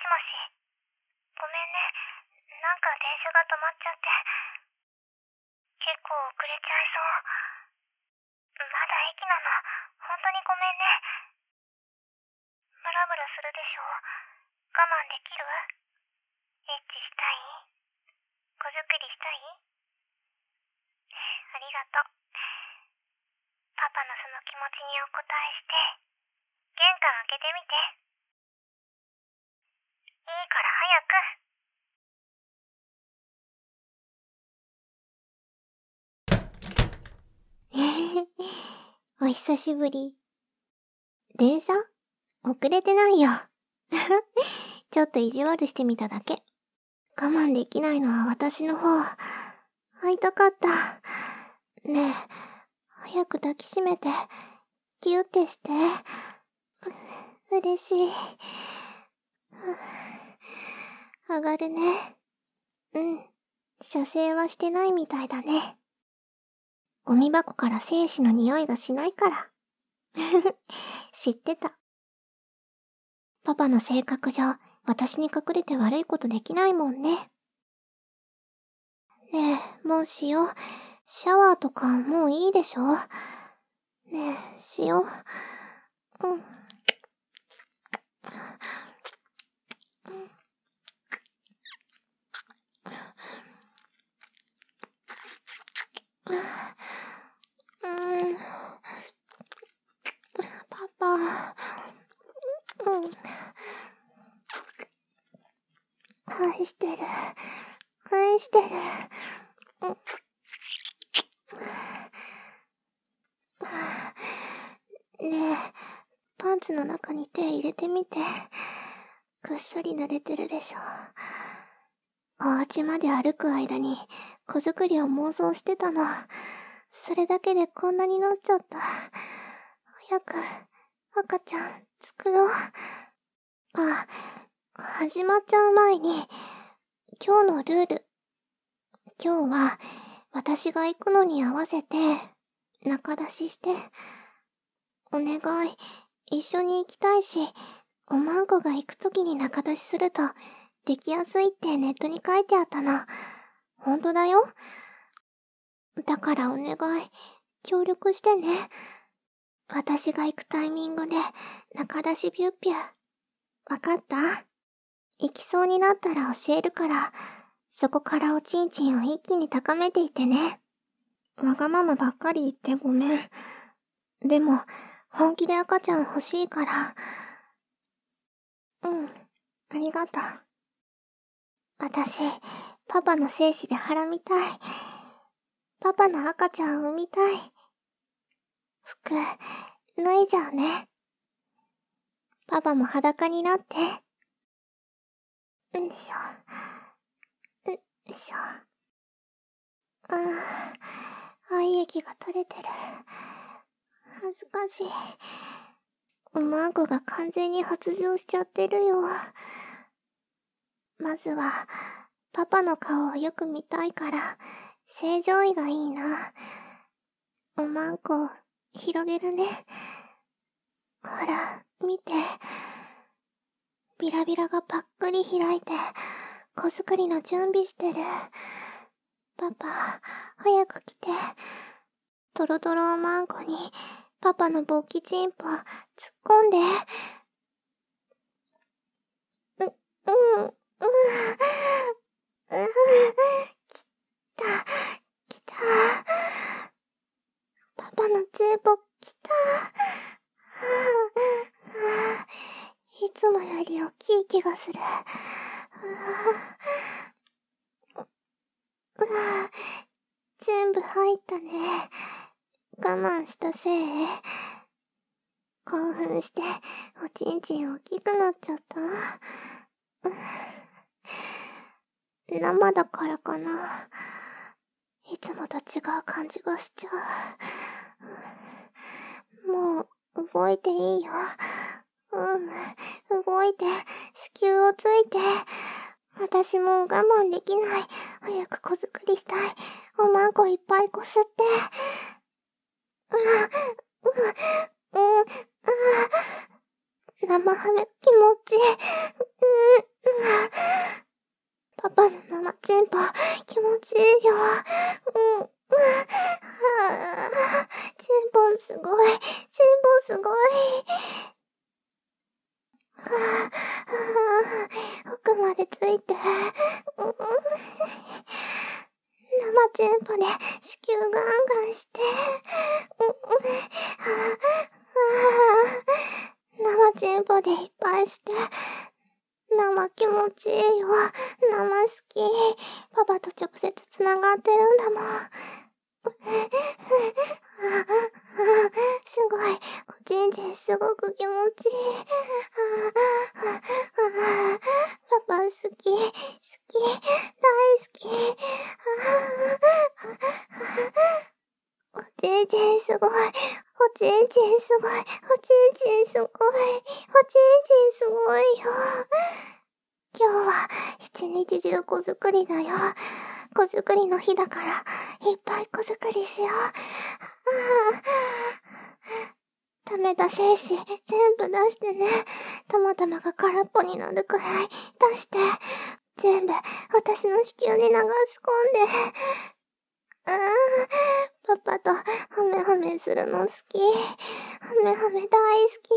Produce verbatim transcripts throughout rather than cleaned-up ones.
もし。ごめんね。なんか電車が止まっちゃって。結構遅れちゃいそう。まだ駅なの。本当にごめんね。ムラムラするでしょ。我慢できる？エッチしたい？子作りしたい？ありがとう。パパのその気持ちにお答えして、玄関開けてみて。いいから早く。お久しぶり。電車？遅れてないよ。ちょっと意地悪してみただけ。我慢できないのは私の方。会いたかった。ねえ、早く抱きしめて、ギューってして。嬉しい。上がるね。うん。射精はしてないみたいだね。ゴミ箱から精子の匂いがしないから。知ってた。パパの性格上、私に隠れて悪いことできないもんね。ねえ、もうしよう。シャワーとかもういいでしょ？ねえ、しよう。うん。うん。パパ。うん。愛してる。愛してる。うん。ねえ、パンツの中に手入れてみて。ぐっしょり濡れてるでしょ。お家まで歩く間に子作りを妄想してたの。それだけでこんなになっちゃった。早く赤ちゃん作ろう。あ、始まっちゃう前に今日のルール。今日は私が行くのに合わせて中出しして。お願い、一緒に行きたいし、おまんこが行くときに中出しするとできやすいってネットに書いてあったの。ほんとだよ。だからお願い、協力してね。私が行くタイミングで中出しビュッピュ。わかった？行きそうになったら教えるから、そこからおちんちんを一気に高めていってね。わがままばっかり言ってごめん。でも、本気で赤ちゃん欲しいから。うん、ありがとう。私、パパの精子で腹みたい。パパの赤ちゃん産みたい。服、脱いじゃうね。パパも裸になって。うんしょ。うんしょ。ああ、愛液が垂れてる。恥ずかしい。おまんこが完全に発情しちゃってるよ。まずは、パパの顔をよく見たいから、正常位がいいな。おまんこ、広げるね。ほら、見て。ビラビラがぱっくり開いて、子作りの準備してる。パパ、早く来て。トロトロおまんこに、パパの勃起チンポ、突っ込んで。う、うん、うん、うん、来た、来た。パパのチンポ、来た。いつもより大きい気がする。うわ、全部入ったね。我慢したせい？興奮して、おちんちん大きくなっちゃった。生だからかな。いつもと違う感じがしちゃう。もう、動いていいよ。うん、動いて、子宮をついて。私もう我慢できない。早く子作りしたい。おまんこいっぱいこすって。うわ、う、うん、あ、生ハム気持ちいい。 パパの生チンポ、気持ちいいよ。うん。チンポすごい。チンポすごい。奥までついて。生チンポで子宮ガンガンして。生チンポでいっぱいして。生気持ちいいよ。生好き。パパと直接つながってるんだもん。すごい。おちんちんすごく気持ちいい。パパ好き。好き。大好き。おちんちんすごい。おちんちんすごい。おちんちんすごい。おちんちんすごいよ。今日は一日中子作りだよ。子作りの日だからいっぱい子作りしよう。溜めた精子全部出してね。たまたまが空っぽになるくらい出して。全部私の子宮に流し込んで。あー、パパとハメハメするの好き。ハメハメ大好き。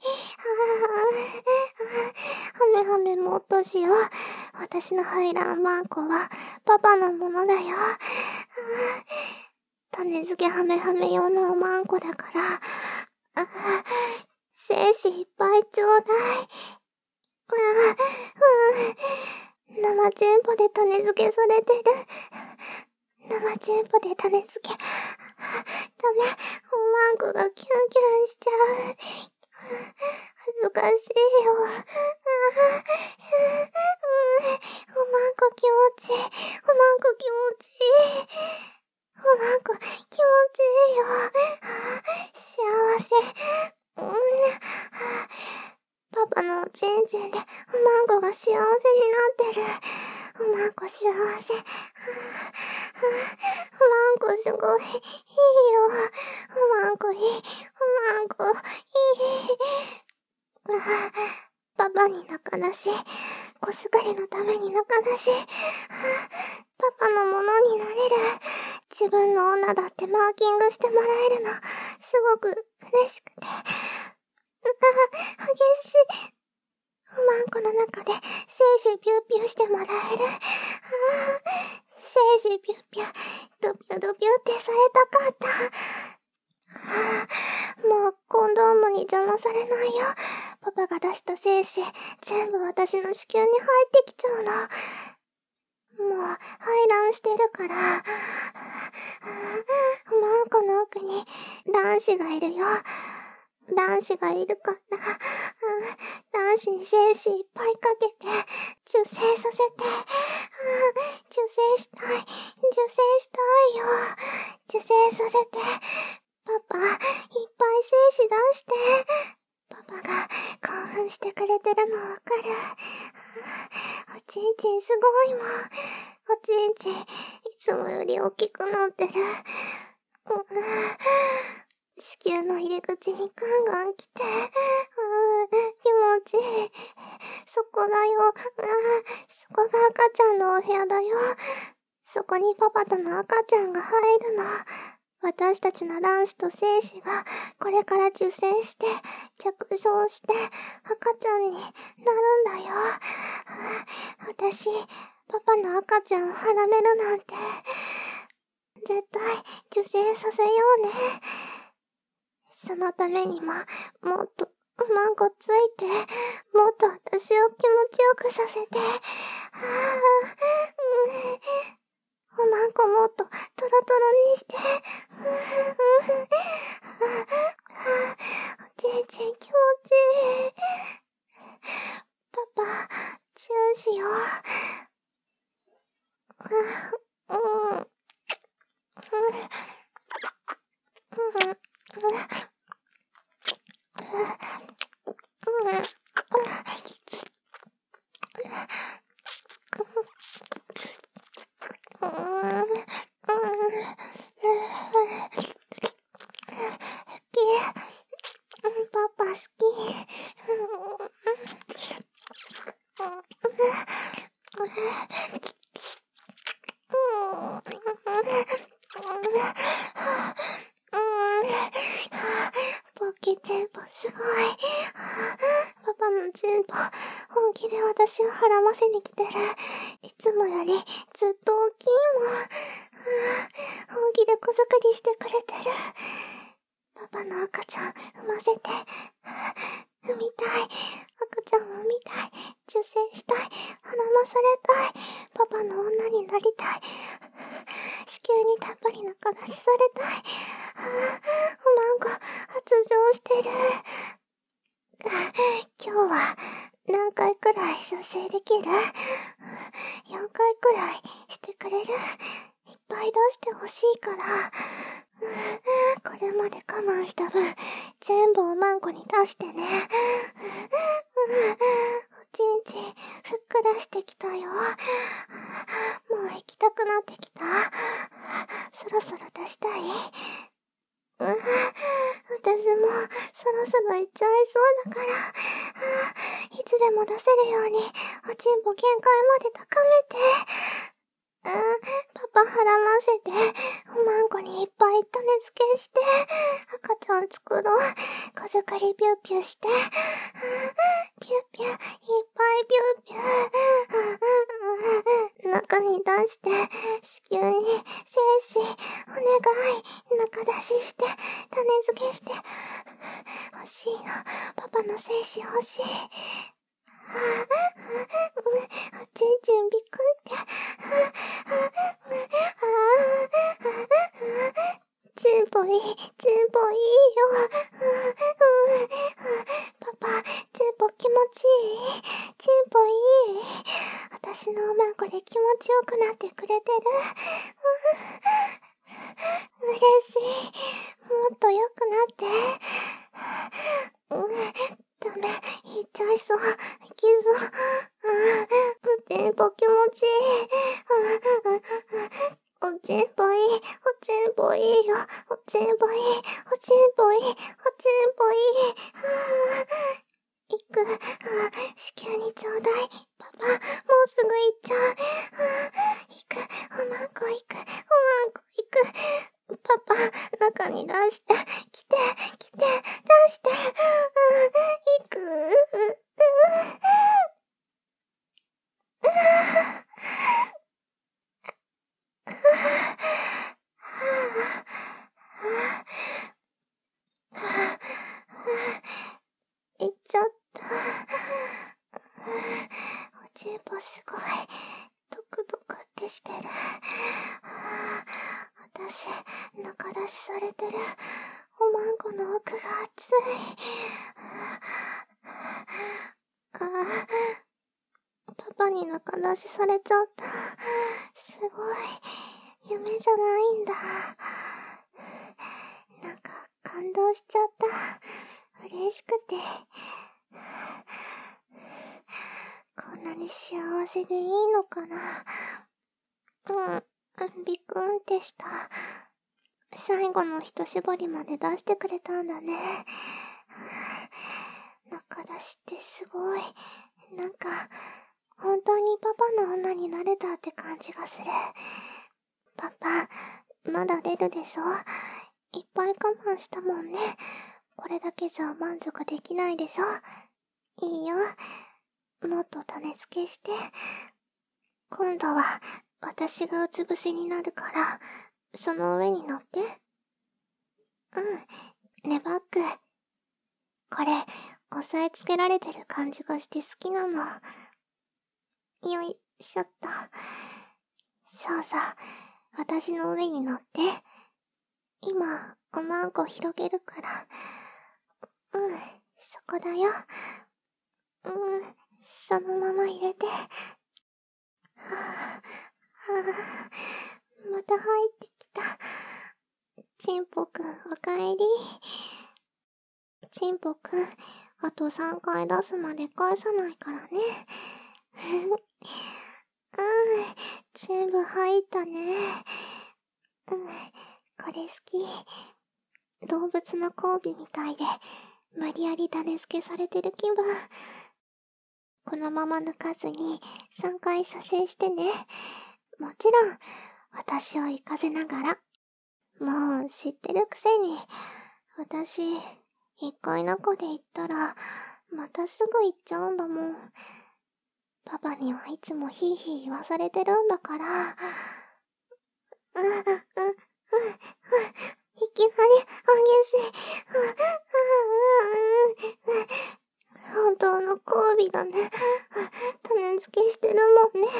ハメハメもっとしよう。私の排卵マンコはパパのものだよ。種付けハメハメ用のおまんこだから。精子いっぱいちょうだい。生チンポで種付けされてる。生チンポで種付け。ダメ。おまんこがキュンキュンしちゃう。恥ずかしいよ。おまんこ気持ちいい。おまんこ気持ちいい。おまんこ気持ちいいよ。幸せ。うん、パパのおちんちんでおまんこが幸せになってる。おまんこ幸せ。おまんこすごい。いいよ。おまんこいい。おまんこいい。パパに仲なし。子作りのために仲なし。パパのものになれる。自分の女だってマーキングしてもらえるの。すごく嬉しくて。激しい。おまんこの中で精子ピューピューしてもらえる。精子ピューピュー、ドピュドピュってされたかった。もうコンドームに邪魔されないよ。パパが出した精子、全部私の子宮に入ってきちゃうの。もう排卵してるから。おまんこの奥に卵子がいるよ。卵子がいるから、卵子に精子いっぱいかけて、受精させて、受精したい、受精したいよ。受精させて、パパ、いっぱい精子出して。パパが興奮してくれてるのわかる。おちんちんすごいもん。おちんちん、いつもより大きくなってる。子宮の入り口にガンガン来て、気持ちいい。そこだよ。そこが赤ちゃんのお部屋だよ。そこにパパとの赤ちゃんが入るの。私たちの卵子と精子がこれから受精して着床して赤ちゃんになるんだよ。私、パパの赤ちゃんをはらめるなんて絶対受精させようね。そのためにももっとおまんこついて、もっと私を気持ちよくさせて。おまんこもっとトロトロにして。おちんちん気持ちいい。パパ、チューしよう。うん。うん。パパ好き。 ちんぽ、本気で私をはらませに来てる。いつもよりずっと大きいもん。本気で子作りしてくれてる。パパの赤ちゃん産ませて。産みたい。赤ちゃんを産みたい。受精したい。はらまされたい。パパの女になりたい。子宮にたっぷり中出しされたい。おまんこ、発情してる。今日は何回くらい射精できる？ よん 回くらいしてくれる？いっぱい出してほしいから。これまで我慢した分、全部おまんこに出してね。おちんちん、ふっくらしてきたよ。もう行きたくなってきた。そろそろ出したい？うん、私もそろそろ行っちゃいそうだから、いつでも出せるようにおちんぽ限界まで高めて。うん、パパはらませて、おまんこにいっぱい種付けして、赤ちゃん作ろう。子作りピューピューして、ピューピュー、いっぱいピューピュー。中に出して、子宮に精子、お願い、中出しして、種付けして、欲しいの、パパの精子欲しい。おちんちんびっくんって。ちんぽいい、ちんぽいいよ。パパ、ちんぽ気持ちいい？ちんぽいい？私のおまんこで気持ちよくなってくれてる？嬉しい。もっと良くなって。ダメ、言っちゃいそう。いきそう。おちんぽ気持ちいい。おちんぽいい、おちんぽいいよ。おちんぽいい、おちんぽいい、おちんぽいい。行く。子宮にちょうだい。パパ、もうすぐ行っちゃう。行く。おまんこ行く。おまんこ行く。パパ、中に出して。来て、来て、出して。行く。行っちゃった。おちんぽすごい、ドクドクってしてる。私、中出しされてる。おまんこの奥が熱い。パパに中出しされちゃった。すごい、夢じゃないんだ。なんか感動しちゃった。嬉しくて。こんなに幸せでいいのかな。うん、ビクンってした。最後の一絞りまで出してくれたんだね。中出しってすごい。なんか、本当にパパの女になれたって感じがする。パパ、まだ出るでしょ？いっぱい我慢したもんね。これだけじゃ満足できないでしょ？いいよ。もっと種付けして。今度は私がうつ伏せになるから、その上に乗って。うん、ねバッグ。これ、押さえつけられてる感じがして好きなの。よいしょっと。そうそう、私の上に乗って。今、おまんこ広げるから。うん、そこだよ。うん、そのまま入れて。はぁ、はぁ、また入ってきた。ちんぽくん、おかえり。ちんぽくん、あとさんかい出すまで返さないからね。うん、全部入ったね。うん、これ好き。動物の交尾みたいで、無理やり種付けされてる気分。このまま抜かずにさんかい射精してね。もちろん、私を行かせながら。もう知ってるくせに、私、いっかい中で言ったら、 またすぐ行っちゃうんだもん。パパにはいつもヒーヒー言わされてるんだから。うん、うん、うん、うん。いきなり激しい。本当の交尾だね。種付けしてるもんね。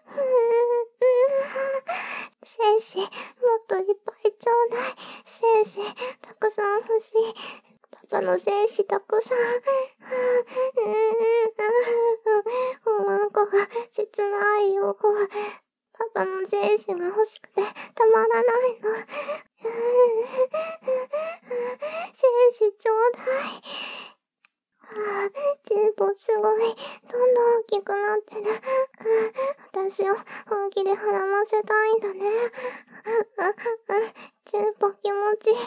精子、もっといっぱいちょうだい。精子、たくさん欲しい。パパの精子たくさん。おまんこが切ないよ。パパの精子が欲しくてたまらないの。精子ちょうだい。ああ、チンポすごい。どんどん大きくなってる。私を本気ではらませたいんだね。チンポ気持ちいい。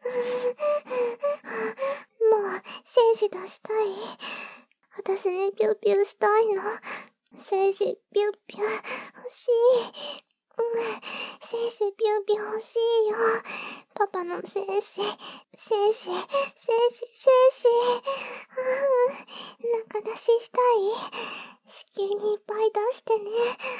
もう、精子出したい。私にピューピューしたいの。精子ピューピュー欲しい。うん、精子ピューピュー欲しいよ。パパの精子、精子、精子、精子。うん、中出ししたい。子宮にいっぱい出してね。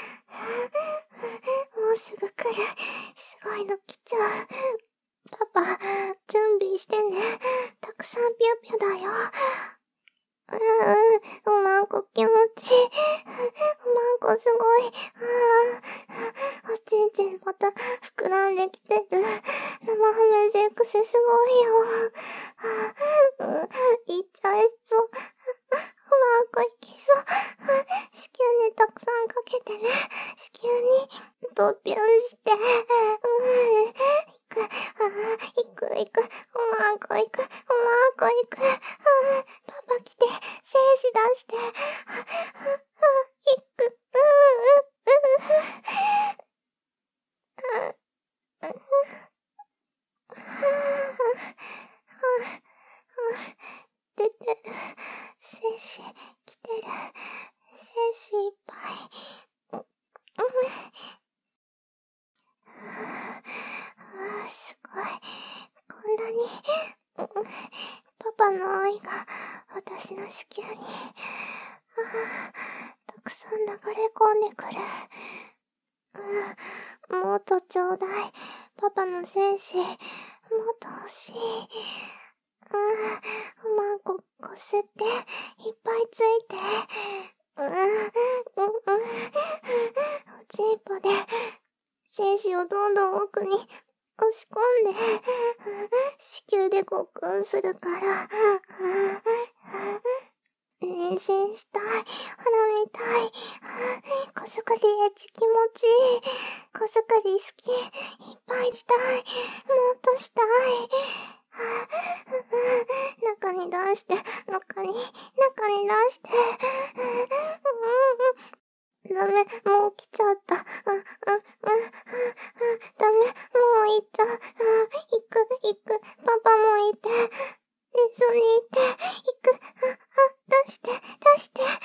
もうすぐ来る。すごいの来ちゃう。パパ、準備してね。たくさんピューピューだよ。うーん、おまんこ気持ちいい。おまんこすごい。あー、おちんちんまた膨らんできてる。生ハメセックスすごいよ。あー、うん、いっちゃいそう。おまんこいきそう。子宮にたくさんかけてね。子宮にドピュンして。うん、行く。あー、行く行く。おまんこ行く。おまんこ行く。あー、パパ来て。精子出して。あー、行く。うー、うー、うー。あー、出てる。精子来てる。精子いっぱい。うん。あー、すごい。こんなに、うん、パパの愛が私の子宮に、あー、たくさん流れ込んでくる。うん、もっとちょうだい。パパの精子、もっと欲しい。うん、おまんここすって、いっぱいついて。うん、うん、うん、おちんぽで、精子をどんどん奥に押し込んで、子宮でごっくんするから、妊娠したい、花見たい、子作りエッチ気持ちいい、子作り好き、いっぱいしたい、もっとしたい。中に出して、中に、中に出して。ダメ、もう来ちゃった。あ、あ、あ、ダメ、もう行った。あ、行く、行く。パパもいて。一緒にいて。行く。あ、あ、出して、出して。あ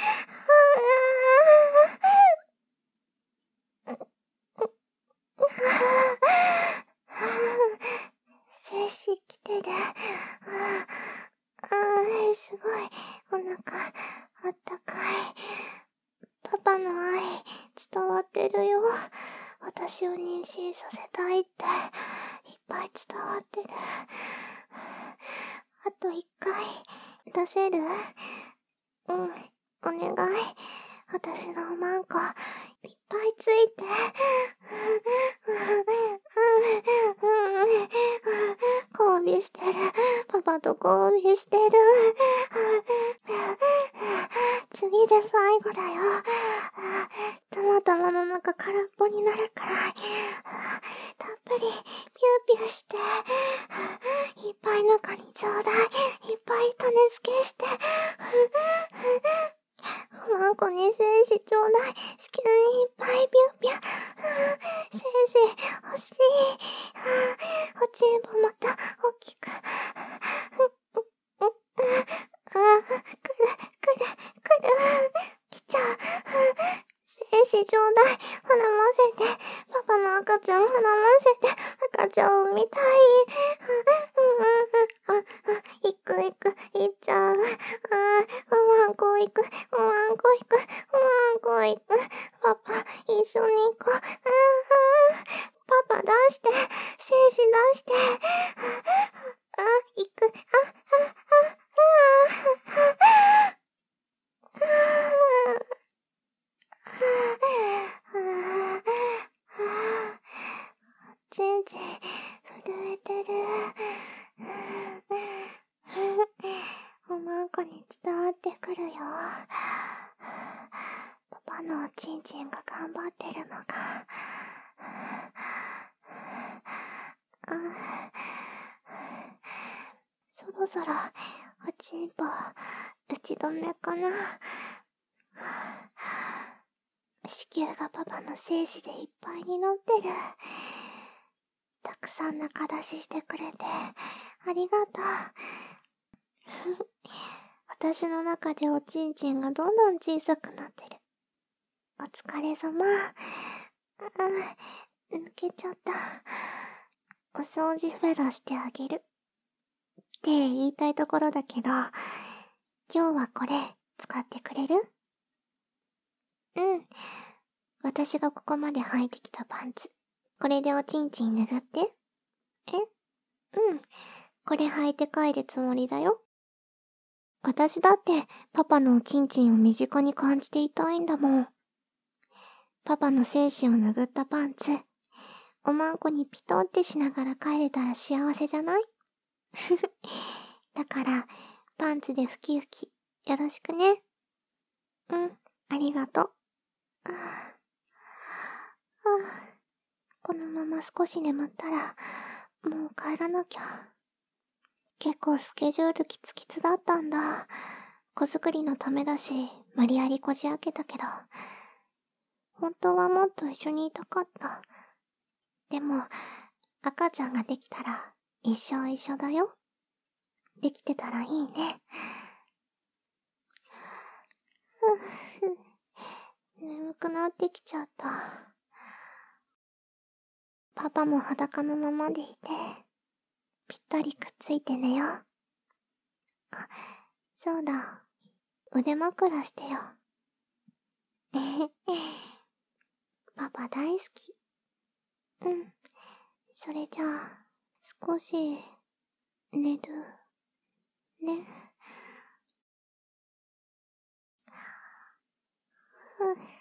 あ、精子来てる。ああ、すごい。お腹、あったかい。パパの愛、伝わってるよ。私を妊娠させたいって、いっぱい伝わってる。あと一回、出せる？うん、お願い。私のおまんこ、いっぱいついて。交尾してる。パパと交尾してる。次で最後だよ。たまたまの中空っぽになるくらい。たっぷり、ピューピューして。いっぱい中にちょうだい。いっぱい種付けして。おまんこに精子ちょうだい。子宮にいっぱいピューピュー。精子欲しい。おちんぽまた大きく。ああ、来る、来る、来る。来ちゃう。精子ちょうだい。はらませて。パパの赤ちゃんはらませて。赤ちゃんを産みたい。あ、あ、行く行く、行っちゃう。あ、 行く。ワンコ行く。ワンコ行く。パパ、一緒に行こう。あーパパ出して。精子出して。あ、行く。あ、あ、あ、あ、あ、ちんちん、震えてる。おまんこに伝わってくるよ。パパのおちんちんが頑張ってるのが。そろそろ、おちんぽ、打ち止めかな。子宮がパパの精子でいっぱいになってる。たくさん中出ししてくれて、ありがとう。私の中でおちんちんがどんどん小さくなってる。お疲れ様。うん、抜けちゃった。お掃除フェラしてあげる。って言いたいところだけど、今日はこれ使ってくれる？うん。私がここまで履いてきたパンツ。これでおちんちん拭って。え？うん。これ履いて帰るつもりだよ。私だってパパのおちんちんを身近に感じていたいんだもん。パパの精子を拭ったパンツ、おまんこにピトってしながら帰れたら幸せじゃない？だから、パンツでふきふき、よろしくね。うん、ありがとう。ああこのまま少し眠ったら、もう帰らなきゃ。結構スケジュールきつきつだったんだ。子作りのためだし、無理やりこじ開けたけど。本当はもっと一緒にいたかった。でも、赤ちゃんができたら、一生一緒だよ。できてたらいいね。ふふ眠くなってきちゃった。パパも裸のままでいて、ぴったりくっついて寝よう。あ、そうだ。腕枕してよ。えへへ。パパ大好き。うん。それじゃあ、少し、寝る。ね。ふぅ。